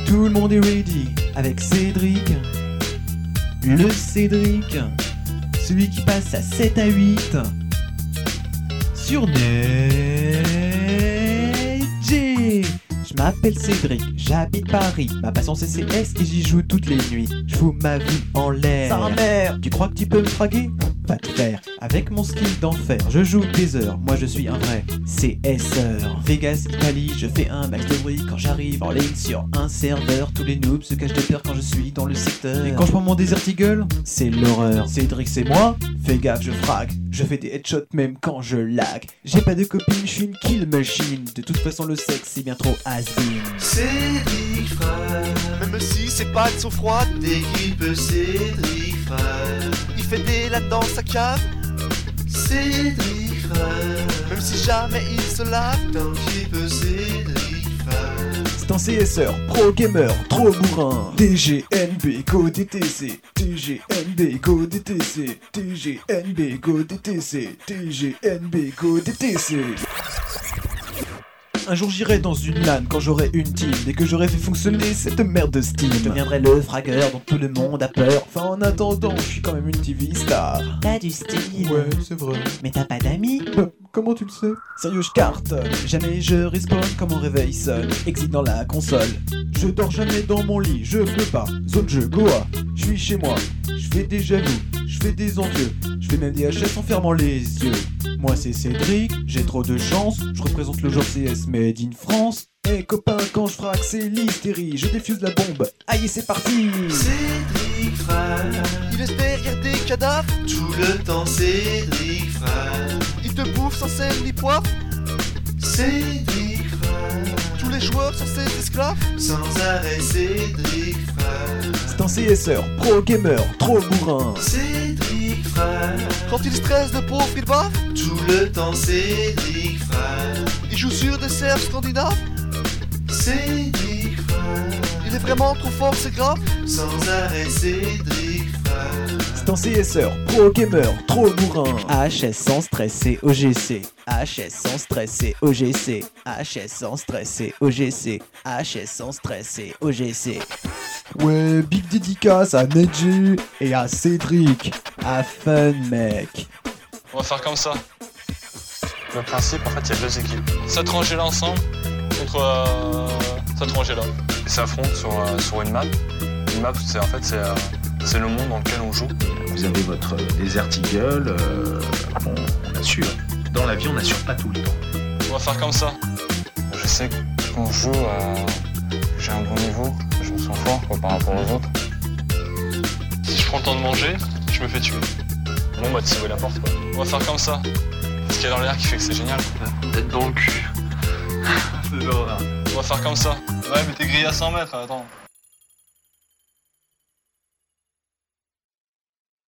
Tout le monde est ready avec Cédric. Le Cédric, celui qui passe à 7 à 8 sur Neige. Je m'appelle Cédric, j'habite Paris. Ma passion c'est CS et j'y joue toutes les nuits. Je fous ma vie en l'air. Sa mère, tu crois que tu peux me fraguer? Va te faire. Avec mon skill d'enfer, je joue des heures. Moi je suis un vrai CSeur. Vegas, Italie, je fais un max de bruit quand j'arrive en ligne sur un serveur. Tous les noobs se cachent de peur quand je suis dans le secteur. Et quand je prends mon Desert Eagle, c'est l'horreur. Cédric c'est moi, fais gaffe je frag. Je fais des headshots même quand je lag. J'ai pas de copine, je suis une kill machine. De toute façon le sexe c'est bien trop has-been. Cédric frère, même si ses pattes sont froides, d'équipe Cédric frère. Il fait des lattes dans sa cave, Cédric frère. Même si jamais il se lave, tant qu'il peut Cédric frère. C'est un CSeur, pro gamer, trop bourrin. TGNB, go DTC. TGNB, go DTC. TGNB, go DTC. TGNB, go DTC. Un jour j'irai dans une LAN quand j'aurai une team. Dès que j'aurai fait fonctionner cette merde de Steam, je deviendrai le fragueur dont tout le monde a peur. Enfin en attendant, je suis quand même une TV star. T'as du style. Ouais, c'est vrai. Mais t'as pas d'amis? Comment tu le sais? Sérieux, je cartonne. Jamais je respawn quand mon réveil sonne. Exit dans la console. Je dors jamais dans mon lit, je peux pas. Zone jeu, Goa. Je suis chez moi. Je fais des jaloux. Je fais des envieux. Je fais même des HS en fermant les yeux. Moi c'est Cédric, j'ai trop de chance. Je représente le genre CS made in France. Eh copain, quand je frappe c'est l'hystérie. Je défuse la bombe, aïe c'est parti. Cédric frère, il laisse derrière des cadavres tout le temps. Cédric frère, il te bouffe sans sel ni poivre. Cédric frère, tous les joueurs sont ses esclaves. Sans arrêt Cédric frère. C'est un CSeur, pro gamer, trop bourrin. Cédric frère, quand il stresse de pauvre il bave. Tout le temps Cédric frère, il joue sur des serveurs scandinaves. Cédric frère, il est vraiment trop fort c'est grave. Sans arrêt Cédric frère. C'est un CSeur, pro gamer, trop bourrin. HS sans stresser OGC. HS sans stresser OGC. HS sans stresser OGC. HS sans stresser OGC. Ouais, big dédicace à Neji et à Cédric. À fun mec. On va faire comme ça. Le principe, en fait, il y a deux équipes. Cette rangée-là ensemble contre cette rangée-là. Ils s'affrontent sur une map. Une map, c'est le monde dans lequel on joue. Vous avez votre Desert Eagle, on assure. Dans la vie, on n'assure pas tout le temps. On va faire comme ça. Je sais qu'on joue j'ai un bon niveau, je me sens fort par rapport aux autres. Si je prends le temps de manger, je me fais tuer. Bon bah tu sais où est la porte quoi. On va faire comme ça. Ce qu'il y a dans l'air qui fait que c'est génial. Tête dans le cul. On va faire comme ça. Ouais mais t'es grillé à 100 mètres, attends.